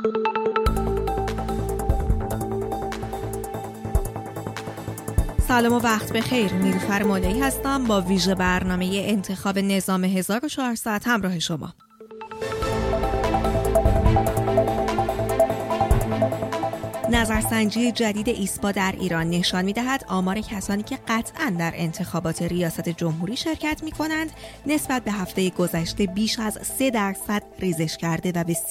سلام و وقت بخیر. نیلوفر مولایی هستم با ویژه برنامه انتخاب نظام 1400 همراه شما. نظرسنجی جدید ایسپا در ایران نشان می‌دهد آمار کسانی که قطعاً در انتخابات ریاست جمهوری شرکت می‌کنند نسبت به هفته گذشته بیش از 3% ریزش کرده و به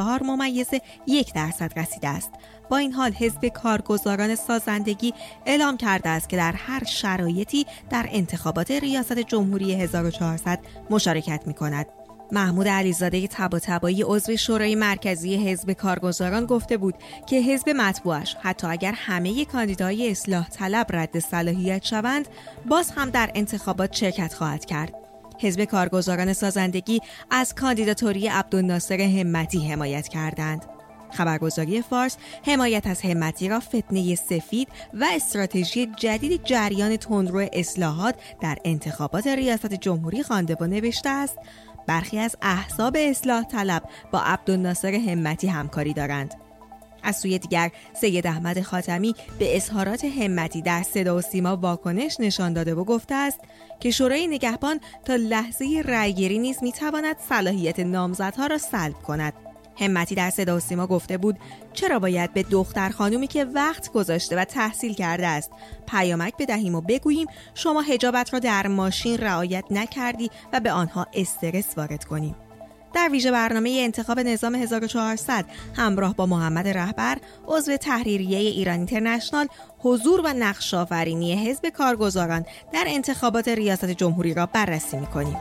34.1% رسیده است. با این حال حزب کارگزاران سازندگی اعلام کرده است که در هر شرایطی در انتخابات ریاست جمهوری 1400 مشارکت می‌کند. محمود علیزاده طباطبایی عضو شورای مرکزی حزب کارگزاران گفته بود که حزب مطبوعش حتی اگر همه کاندیدای اصلاح طلب رد صلاحیت شوند باز هم در انتخابات شرکت خواهد کرد. حزب کارگزاران سازندگی از کاندیداتوری عبدالناصر همتی حمایت کردند. خبرگزاری فارس حمایت از همتی را فتنه سفید و استراتژی جدید جریان تندرو اصلاحات در انتخابات ریاست جمهوری خوانده و نوشته است: برخی از احزاب اصلاح طلب با عبدالناصر همتی همکاری دارند. از سوی دیگر سید احمد خاتمی به اظهارات همتی در صدا و سیما واکنش نشان داده و گفته است که شورای نگهبان تا لحظه رأیگیری نیز میتواند صلاحیت نامزدها را سلب کند. همتی در صدا و سیما گفته بود چرا باید به دختر خانومی که وقت گذاشته و تحصیل کرده است پیامک بدهیم و بگوییم شما حجابت را در ماشین رعایت نکردی و به آنها استرس وارد کنیم. در ویژه برنامه انتخاب نظام 1400 همراه با محمد رهبر عضو تحریریه ایران اینترنشنال حضور و نقش آفرینی حزب کارگزاران در انتخابات ریاست جمهوری را بررسی می‌کنیم.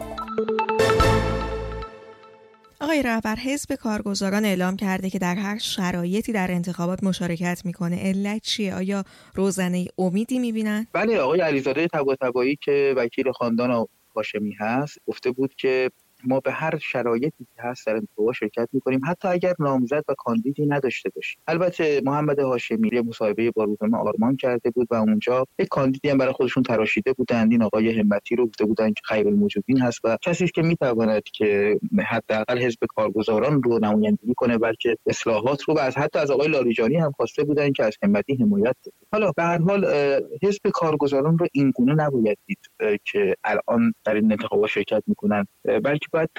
آقای رهبر، حزب کارگزاران اعلام کرده که در هر شرایطی در انتخابات مشارکت میکنه. علت چیه؟ آیا روزنه امیدی میبینن؟ بله، آقای علیزاده طباطبایی که وکیل خاندان هاشمی هست گفته بود که ما به هر شرایطی که هست در انتخابات شرکت میکنیم، حتی اگر نامزد و کاندیدی نداشته باشیم. البته محمد هاشمی یه مصاحبه با روزنامه آرمان کرده بود و اونجا یک کاندیدی هم برای خودشون تراشیده بودند. این آقای همتی رو گفته بودن که خیرالموجودین هست و کسی است که میتواند که حداقل حزب کارگزاران رو نمایندگی کنه، بلکه اصلاحات رو. و حتی از آقای لاریجانی هم خواسته بودن که از همتی حمایت کنه. حالا به هر حال حزب کارگزاران رو این گونه نباید دید که الان در این انتخابات شرکت میکنن، بلکه باید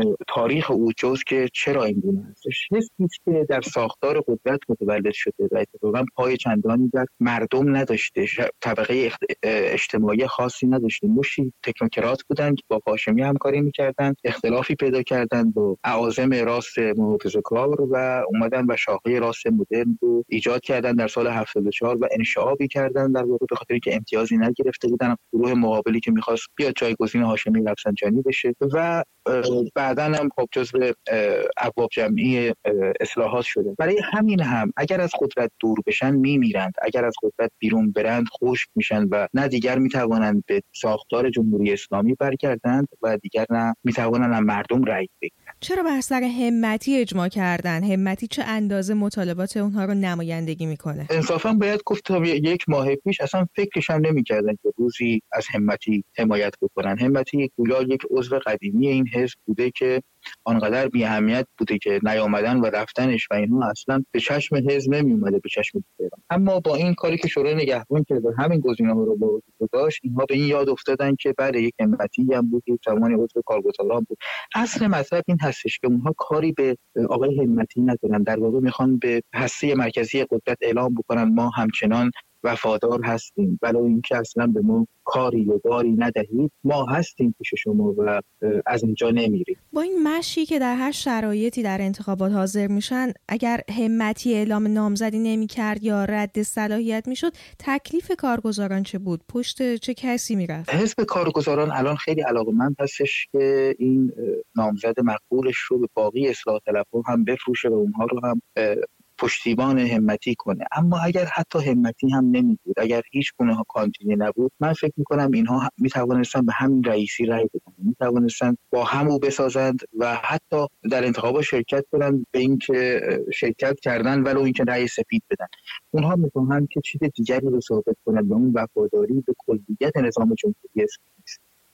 تاریخ او جز که چرا این گونه هستش. حزبی که در ساختار قدرت متولد شده و اتفاقا پای چندانی در مردم نداشته، طبقه اجتماعی خاصی نداشته، مشتی تکنوکرات بودند که با هاشمی همکاری میکردند، اختلافی پیدا کردند با اعاظم راست محافظه‌کار و اومدن و شاخه راست مدرن رو ایجاد کردند در سال 74 و انشعابی کردند در واقع، به خاطر اینکه امتیازی نگرفته بودن. گروه مقابلی که می‌خواست بیاد جایگزین هاشمی رفسنجانی بشه و بعداً هم خب جزو ابواب جمعی اصلاحات شده. برای همین هم اگر از قدرت دور بشن میمیرند، اگر از قدرت بیرون برند خشک میشن و نه دیگر میتوانند به ساختار جمهوری اسلامی برگردند و دیگر نه میتوانند از مردم رأی بگیرند. چرا بر سر همتی اجماع کردن؟ همتی چه اندازه مطالبات اونها رو نمایندگی میکنه؟ انصافا باید گفت تا یک ماه پیش اصلا فکرش هم نمی‌کردن که روزی از همتی حمایت بکنن. همتی گویا یک عضو قدیمی این حزب بوده که آنقدر بی اهمیت بوده که نیامدن و رفتنش و اینها اصلا به چشم حزب نمی اومده، به چشم دیگران. اما با این کاری که شورای نگهبان کرد و همین گزینه‌ها رو با وجود گذاشت، اینها به این یاد افتادن که بله یک همتی هم بود که زمانی عضو کارگزاران بود. اصل مطلب این هستش که اونها کاری به آقای همتی ندارن، در واقع میخوان به هسته مرکزی قدرت اعلام بکنن ما همچنان وفادار هستیم، ولی اینکه اصلا به ما کاری و باری ندهید، ما هستیم پیش شما و از اینجا نمیریم. با این مشی که در هر شرایطی در انتخابات حاضر میشن، اگر همتی اعلام نامزدی نمیکرد یا رد صلاحیت میشد، تکلیف کارگزاران چه بود؟ پشت چه کسی میرفت؟ حزب کارگزاران الان خیلی علاقه‌مند هستش که این نامزد مقبولش رو به باقی اصلاح طلبها هم بفروشه و اونها رو هم پشتیبان همتی کنه. اما اگر حتی همتی هم نمی بود، اگر هیچ گونه کانتینی نبود، من فکر میکنم اینها می توانستن به همین رئیسی رای بدن، می توانستن با همو بسازند و حتی در انتخابات شرکت کنند، به اینکه شرکت کردن ولو اینکه رای سفید بدن. اونها میخوان که چیز دیگری رو ثابت کنند و اون وفاداری به کلیت نظام جمهوری اسلامی است.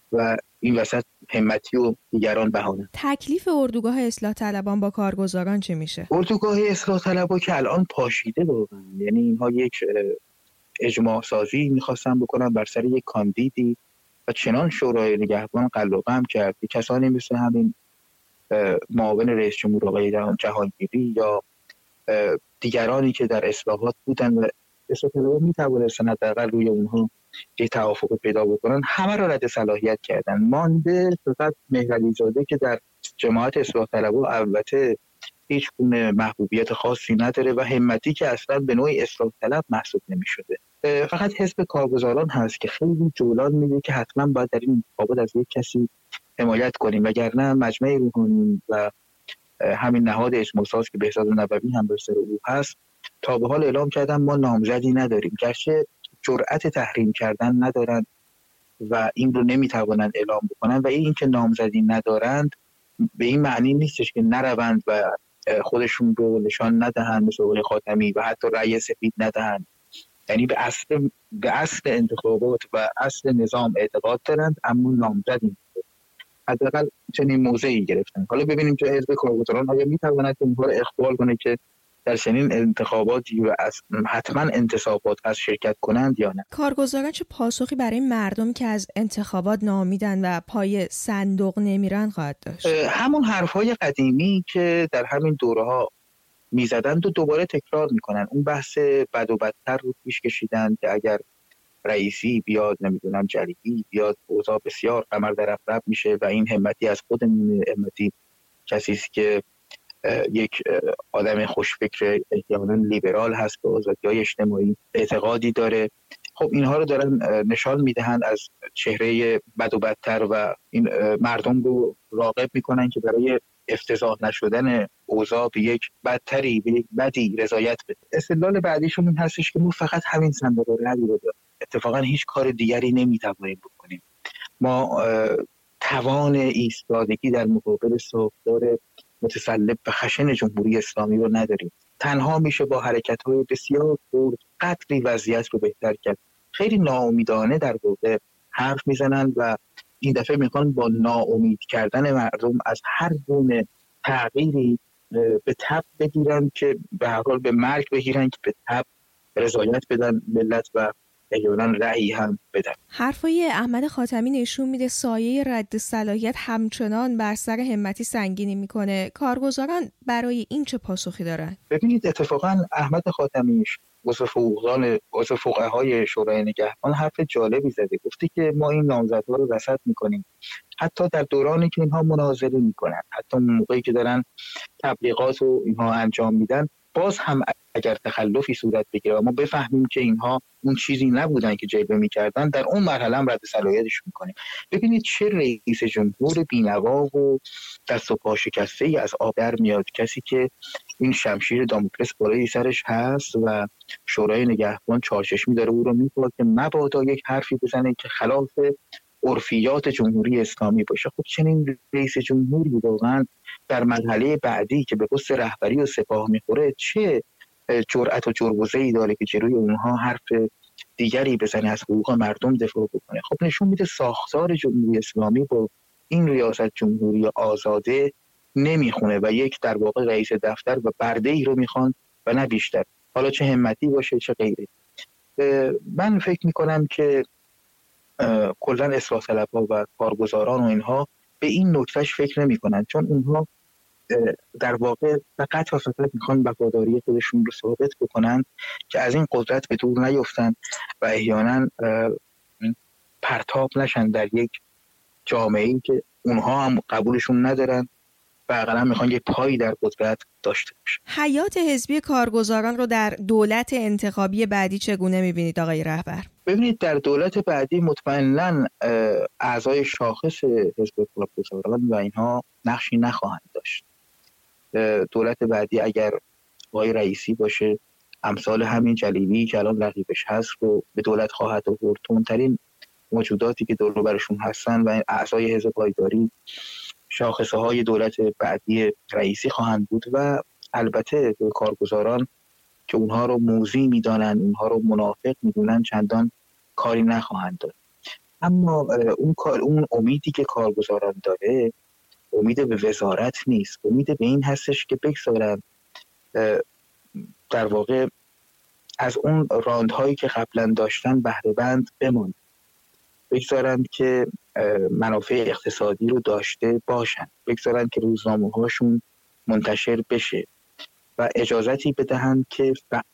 و این وسط همتی و دیگران بهانه. تکلیف اردوگاه اصلاح طلبان با کارگزاران چه میشه؟ اردوگاه اصلاح طلبان که الان پاشیده واقعا، یعنی اینها یک اجماع سازی میخواستن بکنن بر سر یک کاندیدی و چنان شورای نگهبان قلقم کرد که کسانی مثل همین معاون رئیس جمهور آقای جهانگیری یا دیگرانی که در اصلاحات بودن و اصلاح طلبان میتوانستن حداقل روی اونها یه توافق پیدا بکنن، همه را رد صلاحیت کردن. مانده فقط مهرعلی زاده که در جماعت اصلاح طلبان البته هیچ گونه محبوبیت خاصی نداره و همتی که اصلا به نوعی اصلاح طلب محسوب نمی‌شده. فقط حزب کارگزاران هست که خیلی جولان میگه که حتما باید در این انتخابات از یک کسی حمایت کنیم، وگرنه مجمع روحانی و همین نهاد اجماع‌ساز که بهزاد نبوی هم به سر او هست تا به حال اعلام کردن ما نامزدی نداریم، گرچه جرأت تحریم کردن ندارند و این رو نمیتوانند اعلام بکنن و این که نامزدی ندارند به این معنی نیستش که نروند و خودشون رو نشان ندهند مثل آقای خاتمی و حتی رأی سفید ندهند. یعنی به اصل انتخابات و اصل نظام اعتقاد دارند اما نامزدی حداقل چنین موضعی گرفتن. حالا ببینیم که حزب کارگزاران آیا میتواند اونها رو اخبار کنه که در چنین انتخاباتی و حتما انتصابات از شرکت کنند یا نه. کارگزاران چه پاسخی برای مردم که از انتخابات ناامیدن و پای صندوق نمیرن خواهد داشت؟ همون حرفهای قدیمی که در همین دوره‌ها میزدند و دوباره تکرار میکنن. اون بحث بد و بدتر رو پیش کشیدن که اگر رئیسی بیاد، نمیدونم جلیلی بیاد، اوضاع بسیار قمر در عقرب میشه و این همتی از خودمون، همتی کسی است که یک آدم خوشفکر احتمالاً لیبرال هست به آزادی‌های اجتماعی اعتقادی داره. خب اینها رو دارن نشان میدهند از چهره بد و بدتر و این مردم رو راغب میکنن که برای افتضاح نشدن اوضاع به یک بدتری، به یک بدی رضایت بده. استدلال بعدیشون این هستش که ما فقط همین صندوق رأی رو داریم، اتفاقا هیچ کار دیگری نمیتوانیم بکنیم. ما توان ایستادگی در مقابل ساختار متسلب و خشن جمهوری اسلامی رو نداریم. تنها میشه با حرکت‌های بسیار خرد قدری وضعیت رو بهتر کرد. خیلی ناامیدانه در واقع حرف میزنن و این دفعه میخوان با ناامید کردن مردم از هر گونه تغییری به تبع بگیرن که به هر حال به مرگ بگیرن که به تبع رضایت بدن ملت و احیانا رأی هم بدن. حرفای احمد خاتمی نشون میده سایه رد صلاحیت همچنان بر سر همتی سنگینی میکنه. کارگزاران برای این چه پاسخی دارن؟ ببینید اتفاقا احمد خاتمی عضو فقهای شورای نگهبان حرف جالبی زده، گفته که ما این نامزدها رو رصد میکنیم حتی در دورانی که اینها مناظره میکنن، حتی موقعی که دارن تبلیغات و اینها انجام میدن، باز هم اگر تخلفی صورت بگیره و ما بفهمیم که اینها اون چیزی نبودن که جلوه میکردن، در اون مرحله هم رد صلاحیتش میکنیم. ببینید چه رئیس جمهور بی‌نوا و دست و پا شکسته‌ای از آب در میاد، کسی که این شمشیر داموکلس بالای سرش هست و شورای نگهبان چارچشمی داره او رو میپاد که مبادا یک حرفی بزنه که خلاف عرفیات جمهوری اسلامی باشه. خب چنین رئیس جمهوری واقعا در مرحله بعدی که به پست رهبری و سپاه میخوره چه جرأت و جربوزه‌ای داره که جلوی اونها حرف دیگری بزنه، از حقوق مردم دفاع بکنه؟ خب نشون میده ساختار جمهوری اسلامی با این ریاست جمهوری آزاده نمیخونه و یک در واقع رئیس دفتر و برده‌ای رو میخوان و نه بیشتر، حالا چه همتی باشه چه غیره. من فکر میکنم که کلا اصلاح طلب‌ها و کارگزاران و اینها به این نکتهش فکر نمی‌کنن، چون اونها در واقع فقط و فقط میخوان وفاداری خودشون رو ثابت بکنن که از این قدرت به دور نیفتن و احیانا پرتاب نشن در یک جامعه‌ای که اونها هم قبولشون ندارن و اقلا میخوان یک پایی در قدرت داشته باشن. حیات حزبی کارگزاران رو در دولت انتخابی بعدی چگونه میبینید آقای رهبر؟ ببینید در دولت بعدی مطمئناً اعضای شاخص حزب کارگزاران و اینها نقشی نخواهند داشت. دولت بعدی اگر آقای رئیسی باشه، امثال همین جلیلی که الان رقیبش هست رو به دولت خواهد آورد. تندترین موجوداتی که دور و برشون هستن و اعضای حزب پایداری شاخصه های دولت بعدی رئیسی خواهند بود و البته کارگزاران که اونها رو موذی میدانن، اونها رو منافق میدونن، چندان کاری نخواهند داشت. اما اون امیدی که کارگزاران داره امید به وزارت نیست، امید به این هستش که بگذارن در واقع از اون راندهایی که قبلا داشتن بهره بند بماند، بگذارن که منافع اقتصادی رو داشته باشن، بگذارن که روزنامه هاشون منتشر بشه و اجازتی بدهند که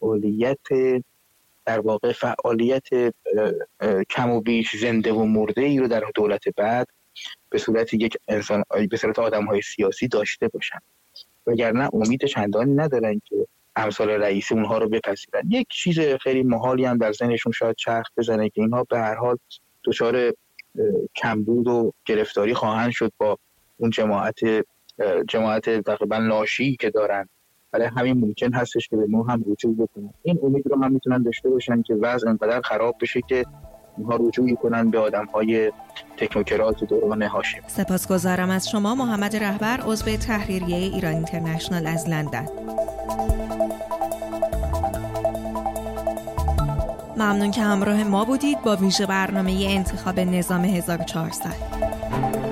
فعالیت کم و بیش زنده و مرده ای رو در دولت بعد به صورت یک انسان، به صورت آدم‌های سیاسی داشته باشن، وگرنه امید چندانی ندارن که امثال رئیسی اونها رو بپذیرن. یک چیز خیلی محالی هم در ذهنشون شاید چرخ بزنه که اینها به هر حال دچار کمبود و گرفتاری خواهند شد با اون جماعت تقریبا ناشی که دارن، برای همین ممکن هستش که به ما هم رجوع بکنن. این امید رو هم میتونن داشته باشن که وضع انقدر خراب بشه که اونها رجوعی کنن به آدم‌های تکنوکرات دوران هاشم. سپاسگزارم از شما محمد رهبر، عضو تحریریه ایران اینترنشنال از لندن. ممنون که همراه ما بودید با ویژه برنامه انتخاب نظام 1400.